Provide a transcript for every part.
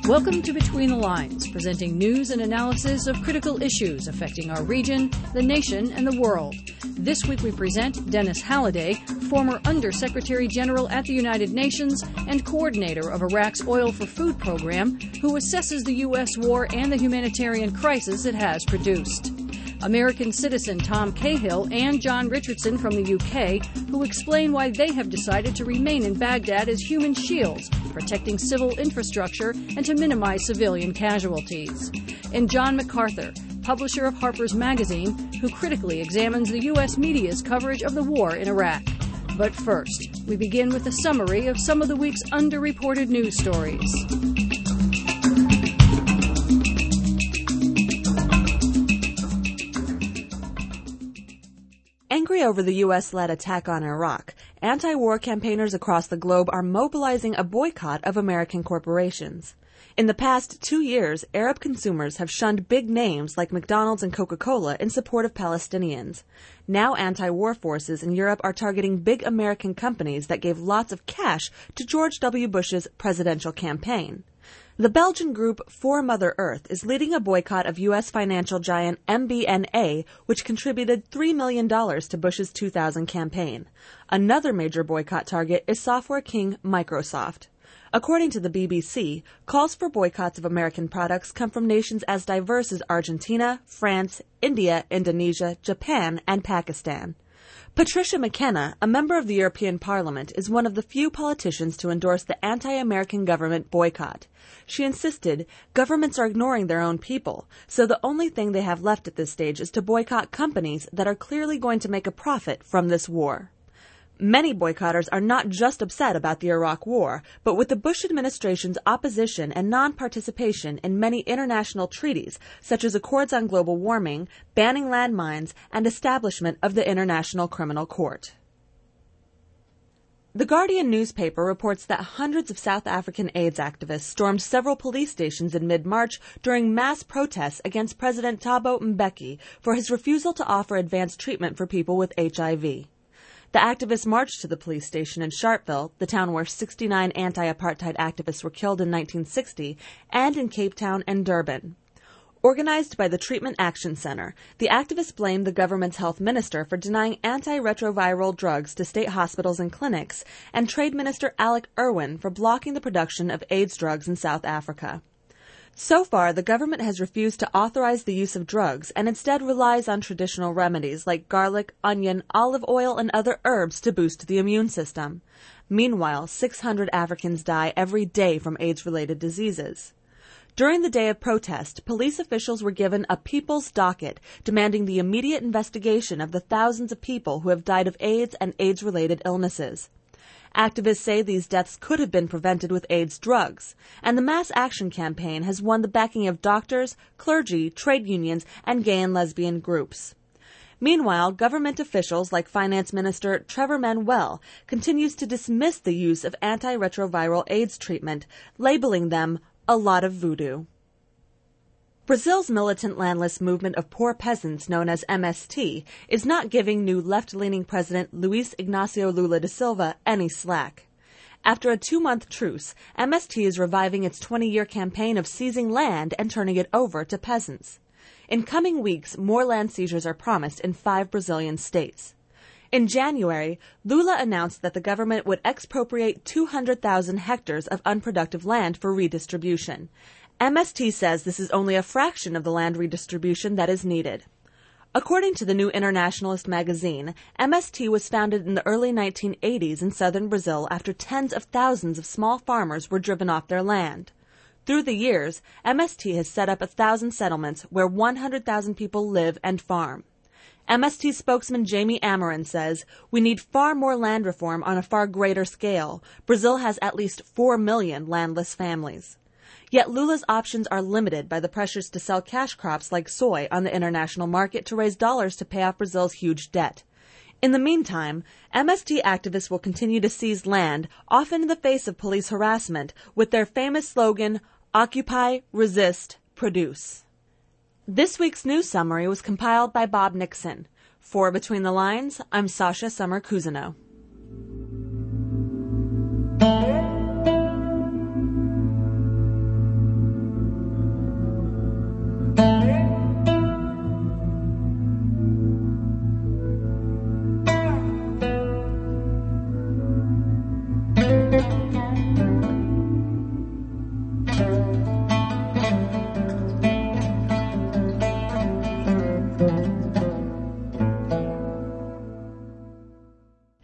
Welcome to Between the Lines, presenting news and analysis of critical issues affecting our region, the nation, and the world. This week we present Dennis Halliday, former Undersecretary General at the United Nations and coordinator of Iraq's Oil for Food program, who assesses the U.S. war and the humanitarian crisis it has produced. American citizen Tom Cahill and John Richardson from the UK, who explain why they have decided to remain in Baghdad as human shields, protecting civil infrastructure and to minimize civilian casualties. And John MacArthur, publisher of Harper's Magazine, who critically examines the U.S. media's coverage of the war in Iraq. But first, we begin with a summary of some of the week's underreported news stories. Angry over the U.S.-led attack on Iraq, anti-war campaigners across the globe are mobilizing a boycott of American corporations. In the past 2 years, Arab consumers have shunned big names like McDonald's and Coca-Cola in support of Palestinians. Now anti-war forces in Europe are targeting big American companies that gave lots of cash to George W. Bush's presidential campaign. The Belgian group For Mother Earth is leading a boycott of U.S. financial giant MBNA, which contributed $3 million to Bush's 2000 campaign. Another major boycott target is software king Microsoft. According to the BBC, calls for boycotts of American products come from nations as diverse as Argentina, France, India, Indonesia, Japan, and Pakistan. Patricia McKenna, a member of the European Parliament, is one of the few politicians to endorse the anti-American government boycott. She insisted governments are ignoring their own people, so the only thing they have left at this stage is to boycott companies that are clearly going to make a profit from this war. Many boycotters are not just upset about the Iraq war, but with the Bush administration's opposition and non-participation in many international treaties, such as Accords on Global Warming, banning landmines, and establishment of the International Criminal Court. The Guardian newspaper reports that hundreds of South African AIDS activists stormed several police stations in mid-March during mass protests against President Thabo Mbeki for his refusal to offer advanced treatment for people with HIV. The activists marched to the police station in Sharpeville, the town where 69 anti-apartheid activists were killed in 1960, and in Cape Town and Durban. Organized by the Treatment Action Center, the activists blamed the government's health minister for denying antiretroviral drugs to state hospitals and clinics, and Trade Minister Alec Erwin for blocking the production of AIDS drugs in South Africa. So far, the government has refused to authorize the use of drugs and instead relies on traditional remedies like garlic, onion, olive oil, and other herbs to boost the immune system. Meanwhile, 600 Africans die every day from AIDS-related diseases. During the day of protest, police officials were given a people's docket demanding the immediate investigation of the thousands of people who have died of AIDS and AIDS-related illnesses. Activists say these deaths could have been prevented with AIDS drugs, and the mass action campaign has won the backing of doctors, clergy, trade unions, and gay and lesbian groups. Meanwhile, government officials like Finance Minister Trevor Manuel continues to dismiss the use of antiretroviral AIDS treatment, labeling them a lot of voodoo. Brazil's militant landless movement of poor peasants known as MST is not giving new left-leaning President Luiz Inácio Lula da Silva any slack. After a 2-month truce, MST is reviving its 20-year campaign of seizing land and turning it over to peasants. In coming weeks, more land seizures are promised in 5 Brazilian states. In January, Lula announced that the government would expropriate 200,000 hectares of unproductive land for redistribution. MST says this is only a fraction of the land redistribution that is needed. According to the New Internationalist magazine, MST was founded in the early 1980s in southern Brazil after tens of thousands of small farmers were driven off their land. Through the years, MST has set up 1,000 settlements where 100,000 people live and farm. MST spokesman Jamie Amarin says, "We need far more land reform on a far greater scale. Brazil has at least 4 million landless families." Yet Lula's options are limited by the pressures to sell cash crops like soy on the international market to raise dollars to pay off Brazil's huge debt. In the meantime, MST activists will continue to seize land, often in the face of police harassment, with their famous slogan, "Occupy, Resist, Produce." This week's news summary was compiled by Bob Nixon. For Between the Lines, I'm Sasha Summer-Cousineau.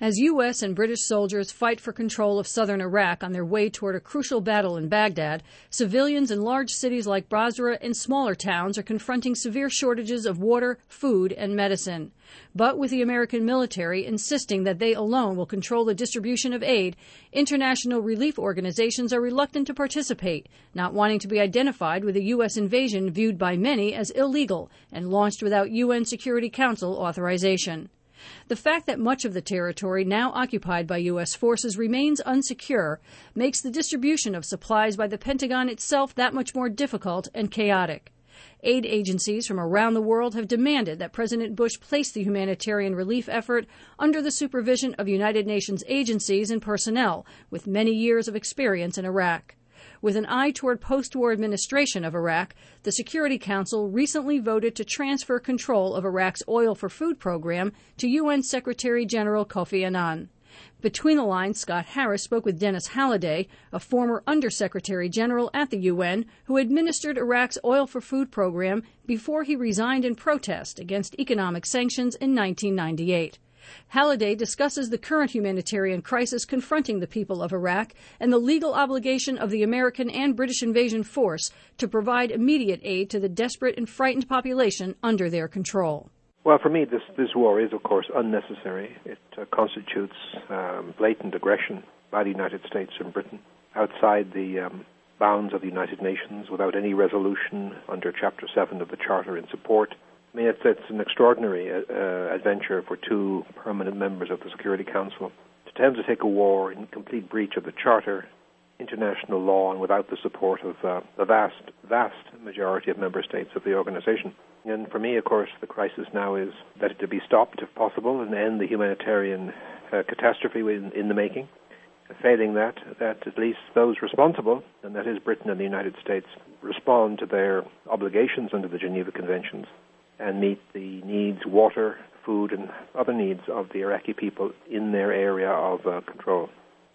As U.S. and British soldiers fight for control of southern Iraq on their way toward a crucial battle in Baghdad, civilians in large cities like Basra and smaller towns are confronting severe shortages of water, food, and medicine. But with the American military insisting that they alone will control the distribution of aid, international relief organizations are reluctant to participate, not wanting to be identified with a U.S. invasion viewed by many as illegal and launched without UN Security Council authorization. The fact that much of the territory now occupied by U.S. forces remains unsecure makes the distribution of supplies by the Pentagon itself that much more difficult and chaotic. Aid agencies from around the world have demanded that President Bush place the humanitarian relief effort under the supervision of United Nations agencies and personnel with many years of experience in Iraq. With an eye toward post-war administration of Iraq, the Security Council recently voted to transfer control of Iraq's Oil for Food program to UN Secretary General Kofi Annan. Between the lines, Scott Harris spoke with Dennis Halliday, a former Undersecretary General at the UN who administered Iraq's Oil for Food program before he resigned in protest against economic sanctions in 1998. Halliday discusses the current humanitarian crisis confronting the people of Iraq and the legal obligation of the American and British invasion force to provide immediate aid to the desperate and frightened population under their control. Well, for me, this war is, of course, unnecessary. It constitutes blatant aggression by the United States and Britain outside the bounds of the United Nations without any resolution under Chapter 7 of the Charter in support. I mean, it's an extraordinary adventure for two permanent members of the Security Council to attempt to take a war in complete breach of the Charter, international law, and without the support of the vast majority of member states of the organization. And for me, of course, the crisis now is that it to be stopped, if possible, and end the humanitarian catastrophe in the making. Failing that at least those responsible, and that is Britain and the United States, respond to their obligations under the Geneva Conventions and meet the needs, water, food, and other needs of the Iraqi people in their area of control.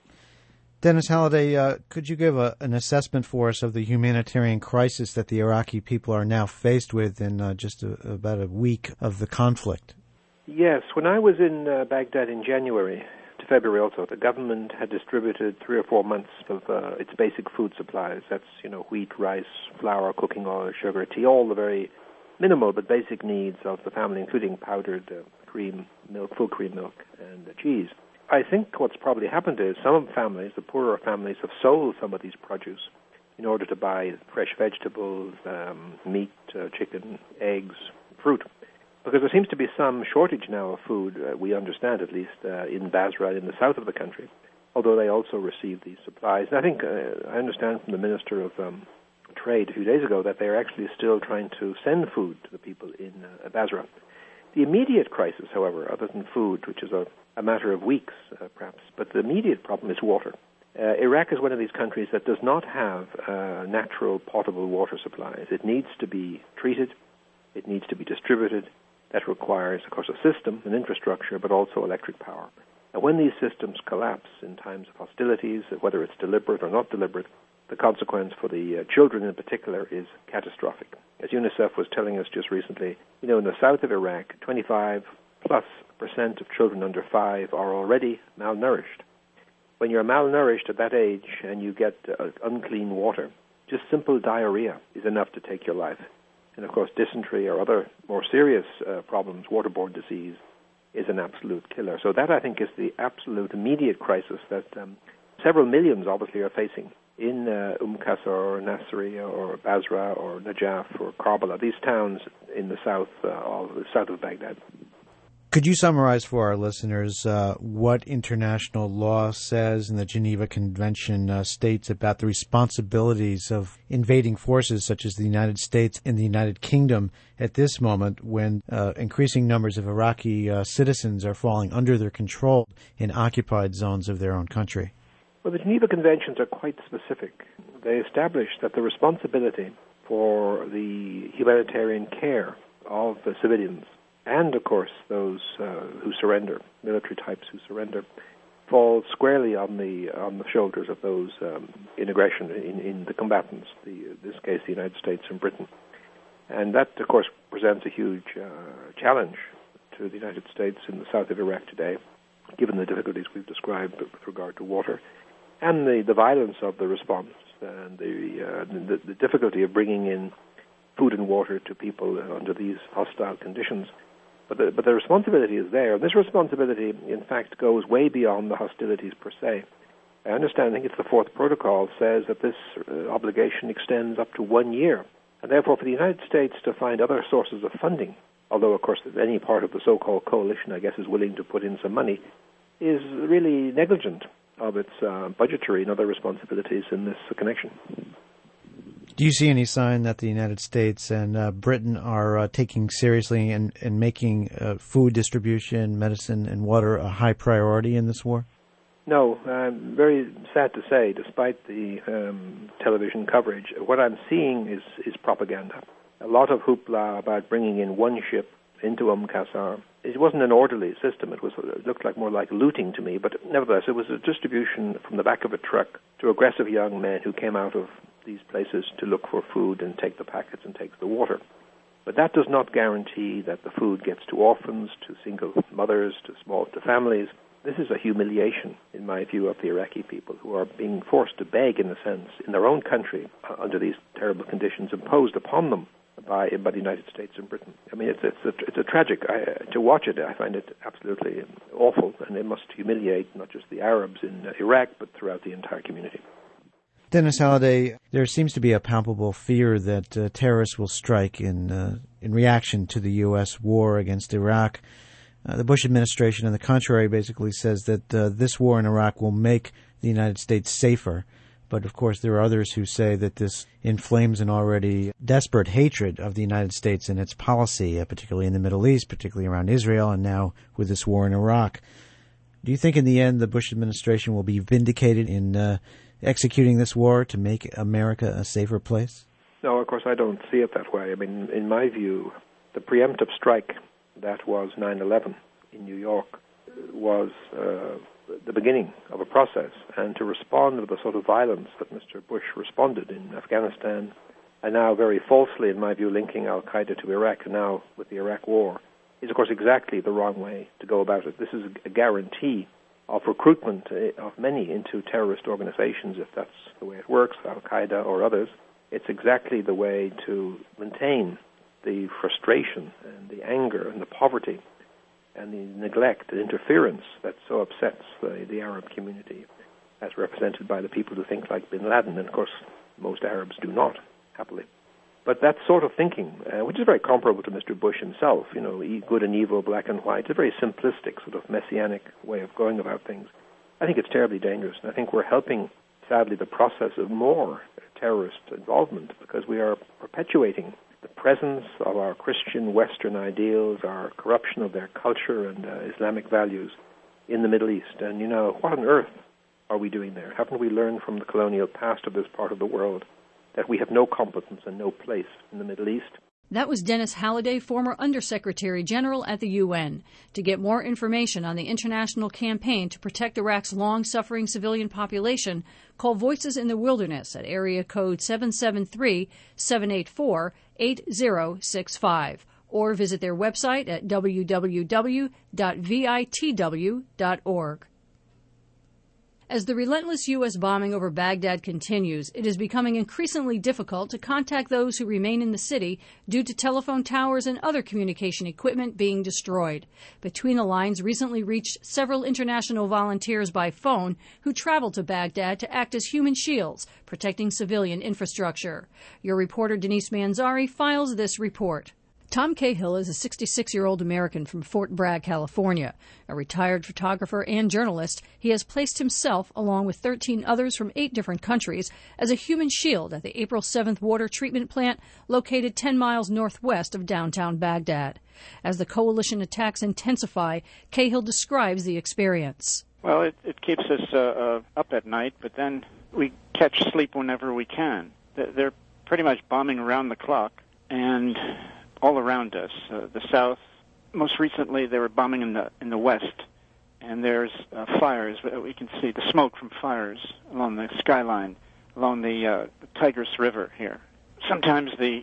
Dennis Halliday, could you give an assessment for us of the humanitarian crisis that the Iraqi people are now faced with in just about a week of the conflict? Yes. When I was in Baghdad in January to February also, the government had distributed 3 or 4 months of its basic food supplies. That's, wheat, rice, flour, cooking oil, sugar, tea, all the very minimal but basic needs of the family, including powdered cream, milk, full cream milk, and cheese. I think what's probably happened is some families, the poorer families, have sold some of these produce in order to buy fresh vegetables, meat, chicken, eggs, fruit. Because there seems to be some shortage now of food, we understand at least, in Basra, in the south of the country, although they also receive these supplies. And I think, I understand from the Minister of Trade a few days ago that they're actually still trying to send food to the people in Basra. The immediate crisis, however, other than food, which is a matter of weeks, perhaps, but the immediate problem is water. Iraq is one of these countries that does not have natural potable water supplies. It needs to be treated. It needs to be distributed. That requires, of course, a system, an infrastructure, but also electric power. And when these systems collapse in times of hostilities, whether it's deliberate or not deliberate, the consequence for the children in particular is catastrophic. As UNICEF was telling us just recently, in the south of Iraq, 25+% of children under 5 are already malnourished. When you're malnourished at that age and you get unclean water, just simple diarrhea is enough to take your life. And of course, dysentery or other more serious problems, waterborne disease, is an absolute killer. So that, I think, is the absolute immediate crisis that several millions obviously are facing in Qasr or Nasiriyah or Basra or Najaf or Karbala, these towns in the south of Baghdad. Could you summarize for our listeners what international law says and the Geneva Convention states about the responsibilities of invading forces such as the United States and the United Kingdom at this moment when increasing numbers of Iraqi citizens are falling under their control in occupied zones of their own country? Well, the Geneva Conventions are quite specific. They establish that the responsibility for the humanitarian care of the civilians and, of course, those who surrender, military types who surrender, falls squarely on the shoulders of those in aggression, in the combatants, in this case the United States and Britain. And that, of course, presents a huge challenge to the United States in the south of Iraq today given the difficulties we've described with regard to water, and the violence of the response, and the difficulty of bringing in food and water to people under these hostile conditions. But the responsibility is there. This responsibility, in fact, goes way beyond the hostilities per se. I understand, I think it's the fourth protocol, says that this obligation extends up to 1 year. And therefore, for the United States to find other sources of funding, although, of course, any part of the so-called coalition, I guess, is willing to put in some money, is really negligent of its budgetary and other responsibilities in this connection. Do you see any sign that the United States and Britain are taking seriously and making food distribution, medicine, and water a high priority in this war? No, I'm very sad to say, despite the television coverage, what I'm seeing is propaganda. A lot of hoopla about bringing in one ship into Qasr. It wasn't an orderly system. It looked like more like looting to me, but nevertheless, it was a distribution from the back of a truck to aggressive young men who came out of these places to look for food and take the packets and take the water. But that does not guarantee that the food gets to orphans, to single mothers, to families. This is a humiliation, in my view, of the Iraqi people who are being forced to beg, in a sense, in their own country under these terrible conditions imposed upon them by the United States and Britain. I mean, it's a tragic. To watch it, I find it absolutely awful, and it must humiliate not just the Arabs in Iraq, but throughout the entire community. Dennis Halliday, there seems to be a palpable fear that terrorists will strike in reaction to the U.S. war against Iraq. The Bush administration, on the contrary, basically says that this war in Iraq will make the United States safer. But, of course, there are others who say that this inflames an already desperate hatred of the United States and its policy, particularly in the Middle East, particularly around Israel, and now with this war in Iraq. Do you think in the end the Bush administration will be vindicated in executing this war to make America a safer place? No, of course, I don't see it that way. I mean, in my view, the preemptive strike that was 9/11 in New York was the beginning of a process, and to respond with the sort of violence that Mr. Bush responded in Afghanistan, and now very falsely, in my view, linking al-Qaeda to Iraq, and now with the Iraq war, is, of course, exactly the wrong way to go about it. This is a guarantee of recruitment of many into terrorist organizations, if that's the way it works, al-Qaeda or others. It's exactly the way to maintain the frustration and the anger and the poverty and the neglect and interference that so upsets the Arab community, as represented by the people who think like bin Laden. And, of course, most Arabs do not, happily. But that sort of thinking, which is very comparable to Mr. Bush himself, you know, good and evil, black and white, it's a very simplistic, sort of messianic way of going about things. I think it's terribly dangerous, and I think we're helping, sadly, the process of more terrorist involvement, because we are perpetuating the presence of our Christian Western ideals, our corruption of their culture and Islamic values in the Middle East. And, you know, what on earth are we doing there? Haven't we learned from the colonial past of this part of the world that we have no competence and no place in the Middle East? That was Dennis Halliday, former Undersecretary General at the UN. To get more information on the international campaign to protect Iraq's long-suffering civilian population, call Voices in the Wilderness at area code 773-784-8065 or visit their website at www.vitw.org. As the relentless U.S. bombing over Baghdad continues, it is becoming increasingly difficult to contact those who remain in the city due to telephone towers and other communication equipment being destroyed. Between the Lines recently reached several international volunteers by phone who traveled to Baghdad to act as human shields, protecting civilian infrastructure. Your reporter Denise Manzari files this report. Tom Cahill is a 66-year-old American from Fort Bragg, California. A retired photographer and journalist, he has placed himself, along with 13 others from 8 different countries, as a human shield at the April 7th water treatment plant located 10 miles northwest of downtown Baghdad. As the coalition attacks intensify, Cahill describes the experience. Well, it keeps us up at night, but then we catch sleep whenever we can. They're pretty much bombing around the clock, and all around us, the south. Most recently, they were bombing in the west, and there's fires. We can see the smoke from fires along the skyline, along the Tigris River here. Sometimes the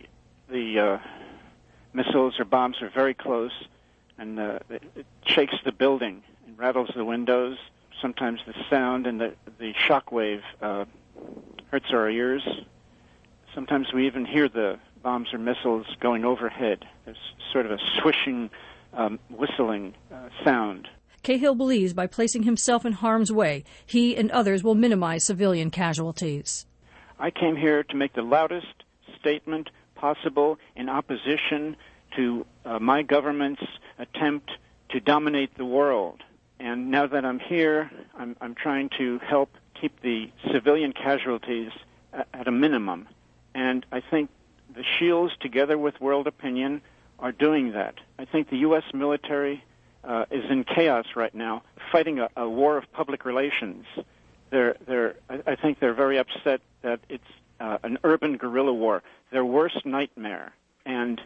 missiles or bombs are very close, and it shakes the building in rattles the windows. Sometimes the sound and the shock wave hurts our ears. Sometimes we even hear the bombs or missiles going overhead. There's sort of a swishing, whistling sound. Cahill believes by placing himself in harm's way, he and others will minimize civilian casualties. I came here to make the loudest statement possible in opposition to my government's attempt to dominate the world. And now that I'm here, I'm trying to help keep the civilian casualties at a minimum. And I think the SHIELDs, together with world opinion, are doing that. I think the U.S. military is in chaos right now, fighting a war of public relations. I think they're very upset that it's an urban guerrilla war, their worst nightmare. And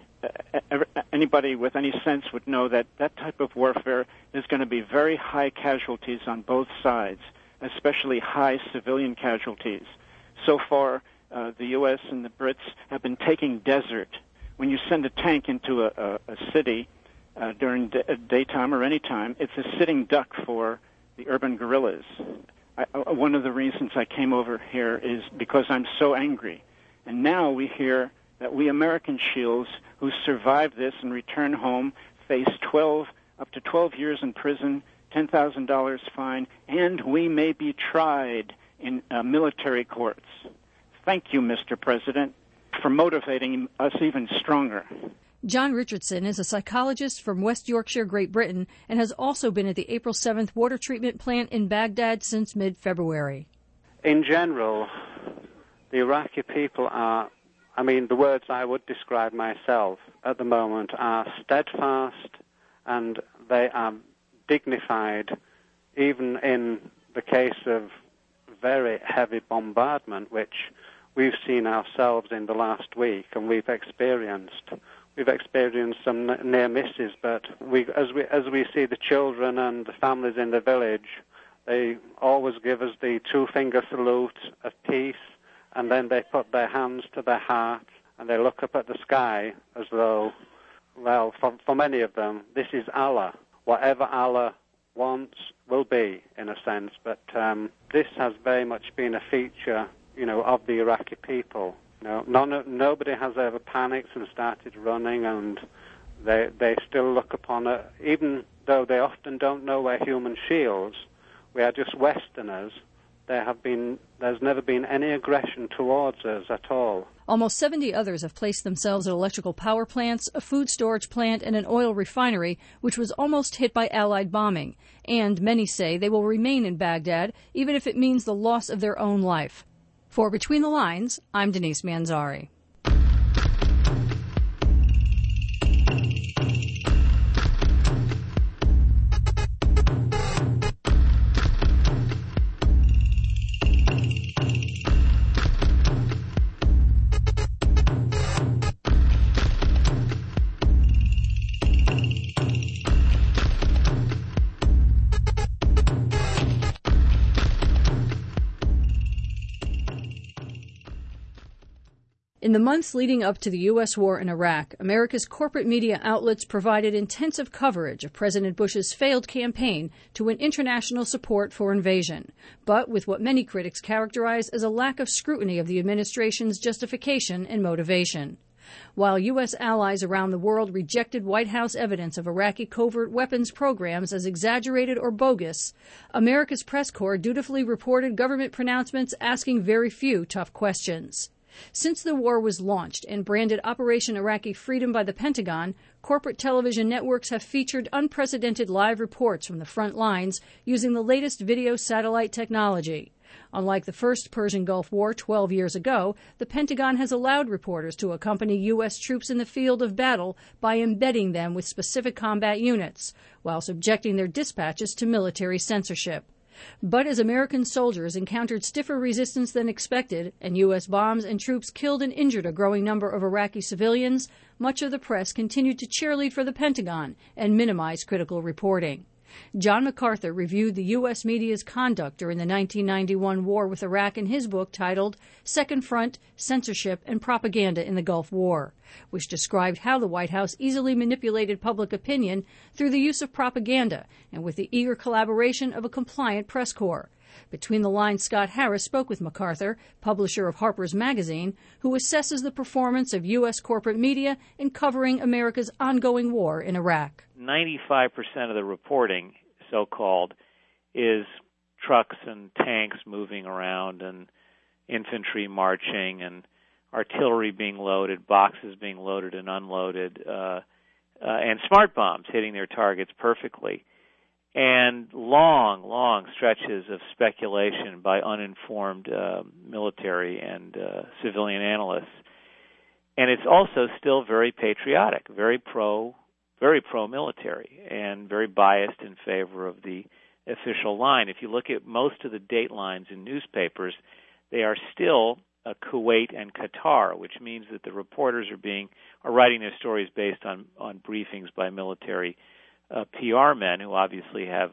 anybody with any sense would know that that type of warfare is going to be very high casualties on both sides, especially high civilian casualties. So far, the U.S. and the Brits have been taking desert. When you send a tank into a city during daytime or any time, it's a sitting duck for the urban guerrillas. One of the reasons I came over here is because I'm so angry. And now we hear that we American SHIELDs who survived this and return home face up to 12 years in prison, $10,000 fine, and we may be tried in military courts. Thank you, Mr. President, for motivating us even stronger. John Richardson is a psychologist from West Yorkshire, Great Britain, and has also been at the April 7th water treatment plant in Baghdad since mid-February. In general, the Iraqi people are, the words I would describe myself at the moment are steadfast and they are dignified, even in the case of very heavy bombardment, which we've seen ourselves in the last week and we've experienced. We've experienced some near misses, but as we see the children and the families in the village, they always give us the two-finger salute of peace, and then they put their hands to their heart and they look up at the sky as though, well, for many of them, this is Allah. Whatever Allah wants will be, in a sense. But this has very much been a feature, of the Iraqi people. Nobody has ever panicked and started running, and they still look upon it, even though they often don't know we're human shields. We are just Westerners. There's never been any aggression towards us at all. Almost 70 others have placed themselves at electrical power plants, a food storage plant, and an oil refinery, which was almost hit by Allied bombing. And many say they will remain in Baghdad, even if it means the loss of their own life. For Between the Lines, I'm Denise Manzari. In the months leading up to the U.S. war in Iraq, America's corporate media outlets provided intensive coverage of President Bush's failed campaign to win international support for invasion, but with what many critics characterize as a lack of scrutiny of the administration's justification and motivation. While U.S. allies around the world rejected White House evidence of Iraqi covert weapons programs as exaggerated or bogus, America's press corps dutifully reported government pronouncements asking very few tough questions. Since the war was launched and branded Operation Iraqi Freedom by the Pentagon, corporate television networks have featured unprecedented live reports from the front lines using the latest video satellite technology. Unlike the first Persian Gulf War 12 years ago, the Pentagon has allowed reporters to accompany U.S. troops in the field of battle by embedding them with specific combat units, while subjecting their dispatches to military censorship. But as American soldiers encountered stiffer resistance than expected, and U.S. bombs and troops killed and injured a growing number of Iraqi civilians, much of the press continued to cheerlead for the Pentagon and minimize critical reporting. John MacArthur reviewed the U.S. media's conduct during the 1991 war with Iraq in his book titled Second Front, Censorship and Propaganda in the Gulf War, which described how the White House easily manipulated public opinion through the use of propaganda and with the eager collaboration of a compliant press corps. Between the lines, Scott Harris spoke with MacArthur, publisher of Harper's Magazine, who assesses the performance of U.S. corporate media in covering America's ongoing war in Iraq. 95% of the reporting, so-called, is trucks and tanks moving around and infantry marching and artillery being loaded, boxes being loaded and unloaded, and smart bombs hitting their targets perfectly. And long stretches of speculation by uninformed military and civilian analysts. And it's also still very patriotic, very pro-military, and very biased in favor of the official line. If you look at most of the date lines in newspapers, they are still Kuwait and Qatar, which means that the reporters are writing their stories based on briefings by military PR men who obviously have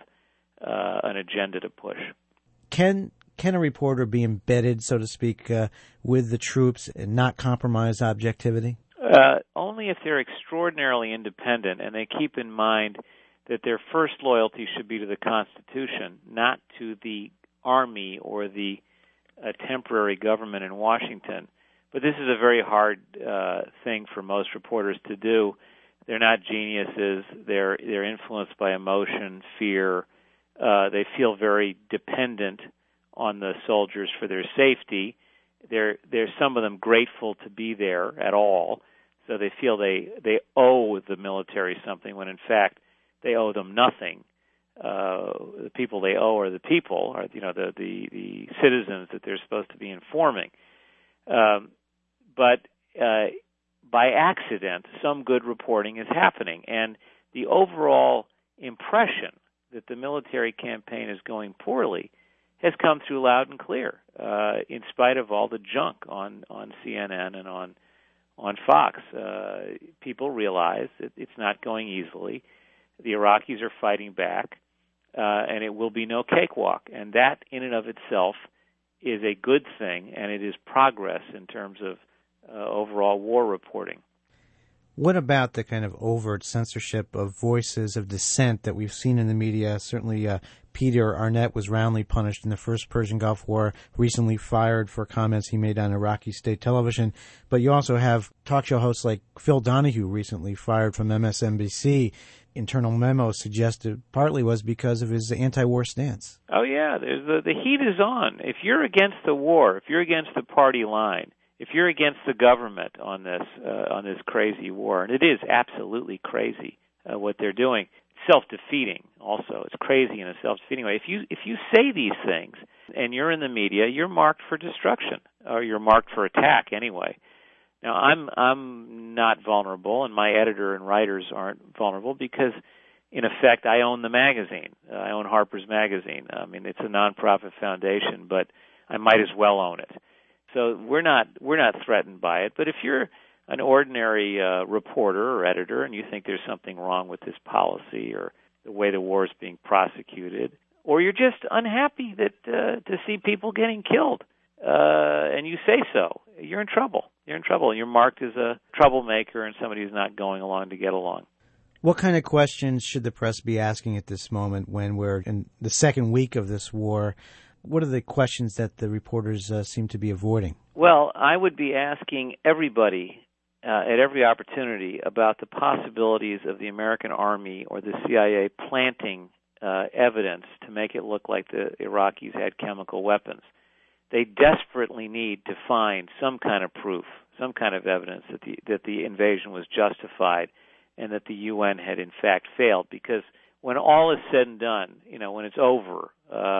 an agenda to push. Can a reporter be embedded, so to speak, with the troops and not compromise objectivity? Only if they're extraordinarily independent and they keep in mind that their first loyalty should be to the Constitution, not to the Army or the temporary government in Washington. But this is a very hard thing for most reporters to do. They're not geniuses. They're influenced by emotion, fear. They feel very dependent on the soldiers for their safety. They're some of them grateful to be there at all, so they feel they owe the military something when in fact they owe them nothing. The people they owe are the people, or the citizens that they're supposed to be informing. But by accident, some good reporting is happening, and the overall impression that the military campaign is going poorly has come through loud and clear, in spite of all the junk on CNN and on Fox. People realize that it's not going easily. The Iraqis are fighting back, and it will be no cakewalk. And that, in and of itself, is a good thing, and it is progress in terms of overall war reporting. What about the kind of overt censorship of voices of dissent that we've seen in the media? Certainly, Peter Arnett was roundly punished in the first Persian Gulf War, recently fired for comments he made on Iraqi state television. But you also have talk show hosts like Phil Donahue recently fired from MSNBC. Internal memos suggested partly was because of his anti-war stance. Oh, yeah. The heat is on. If you're against the war, if you're against the party line, if you're against the government on this crazy war, and it is absolutely crazy what they're doing, self-defeating also. It's crazy in a self-defeating way. If you say these things and you're in the media, you're marked for destruction, or you're marked for attack anyway. Now, I'm not vulnerable, and my editor and writers aren't vulnerable because, in effect, I own the magazine. I own Harper's Magazine. I mean, it's a nonprofit foundation, but I might as well own it. So we're not threatened by it. But if you're an ordinary reporter or editor and you think there's something wrong with this policy or the way the war is being prosecuted, or you're just unhappy that to see people getting killed, and you say so, you're in trouble. You're in trouble, and you're marked as a troublemaker and somebody who's not going along to get along. What kind of questions should the press be asking at this moment when we're in the second week of this war? What are the questions that the reporters seem to be avoiding? Well, I would be asking everybody at every opportunity about the possibilities of the American Army or the CIA planting evidence to make it look like the Iraqis had chemical weapons. They desperately need to find some kind of proof, some kind of evidence that the invasion was justified and that the UN had in fact failed. Because when all is said and done, when it's over,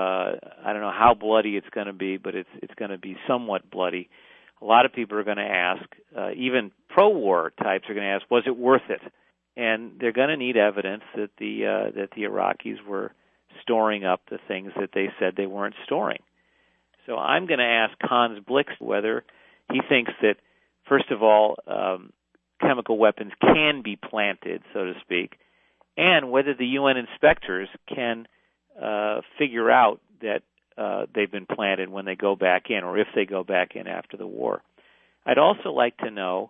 I don't know how bloody it's going to be, but it's going to be somewhat bloody. A lot of people are going to ask, even pro-war types are going to ask, was it worth it? And they're going to need evidence that the Iraqis were storing up the things that they said they weren't storing. So I'm going to ask Hans Blix whether he thinks that, first of all, chemical weapons can be planted, so to speak, and whether the UN inspectors can figure out that they've been planted when they go back in, or if they go back in after the war. I'd also like to know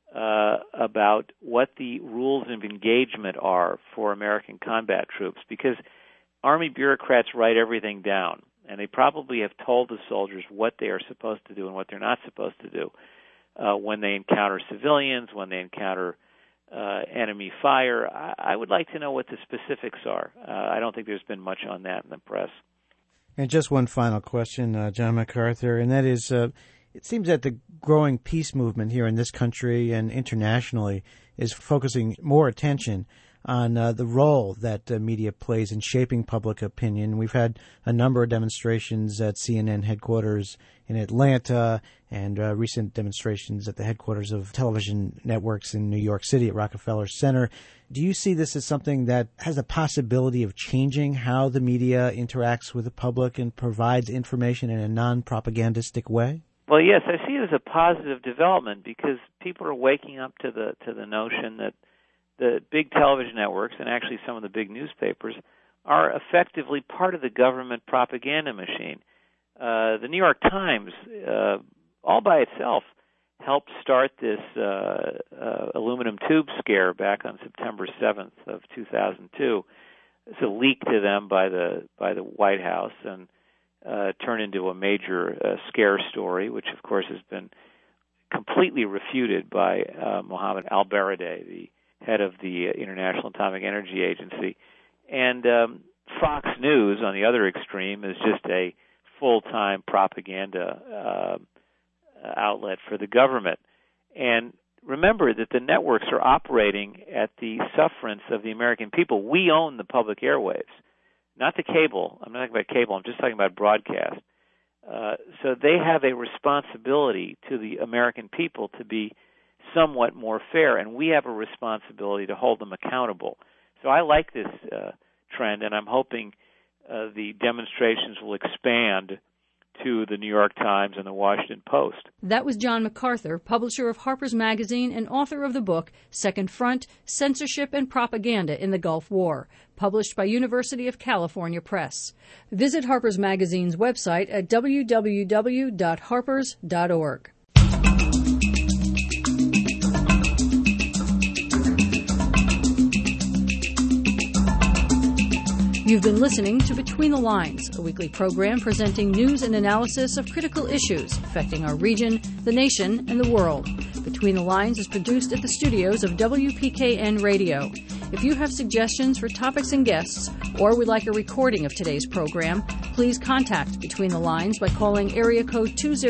about what the rules of engagement are for American combat troops, because Army bureaucrats write everything down, and they probably have told the soldiers what they are supposed to do and what they're not supposed to do when they encounter civilians, when they encounter enemy fire. I would like to know what the specifics are. I don't think there's been much on that in the press. And just one final question, John MacArthur, and that is, it seems that the growing peace movement here in this country and internationally is focusing more attention on the role that media plays in shaping public opinion. We've had a number of demonstrations at CNN headquarters in Atlanta and recent demonstrations at the headquarters of television networks in New York City at Rockefeller Center. Do you see this as something that has a possibility of changing how the media interacts with the public and provides information in a non-propagandistic way? Well, yes, I see it as a positive development because people are waking up to the notion that the big television networks and actually some of the big newspapers are effectively part of the government propaganda machine. The New York Times, all by itself, helped start this aluminum tube scare back on September 7th of 2002. It's a leak to them by the White House and turned into a major scare story, which of course has been completely refuted by Mohammed al-Baradei, the head of the International Atomic Energy Agency. And Fox News, on the other extreme, is just a full-time propaganda outlet for the government. And remember that the networks are operating at the sufferance of the American people. We own the public airwaves, not the cable. I'm not talking about cable. I'm just talking about broadcast. So they have a responsibility to the American people to be somewhat more fair, and we have a responsibility to hold them accountable. So I like this trend, and I'm hoping the demonstrations will expand to the New York Times and the Washington Post. That was John MacArthur, publisher of Harper's Magazine and author of the book Second Front, Censorship and Propaganda in the Gulf War, published by University of California Press. Visit Harper's Magazine's website at www.harpers.org. You've been listening to Between the Lines, a weekly program presenting news and analysis of critical issues affecting our region, the nation, and the world. Between the Lines is produced at the studios of WPKN Radio. If you have suggestions for topics and guests, or would like a recording of today's program, please contact Between the Lines by calling area code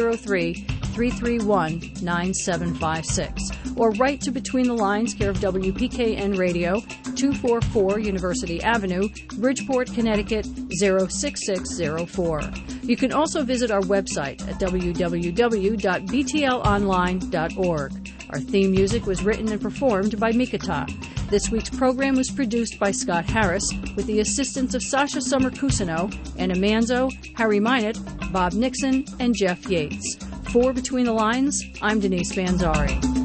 203-331-9756, or write to Between the Lines, care of WPKN Radio, 244 University Avenue, Bridgeport, Connecticut 06604. You can also visit our website at www.btlonline.org. Our theme music was written and performed by Mikata. This week's program was produced by Scott Harris with the assistance of Sasha Summer-Cusino, Anna Manzo, Harry Minott, Bob Nixon, and Jeff Yates. For Between the Lines, I'm Denise Manzari.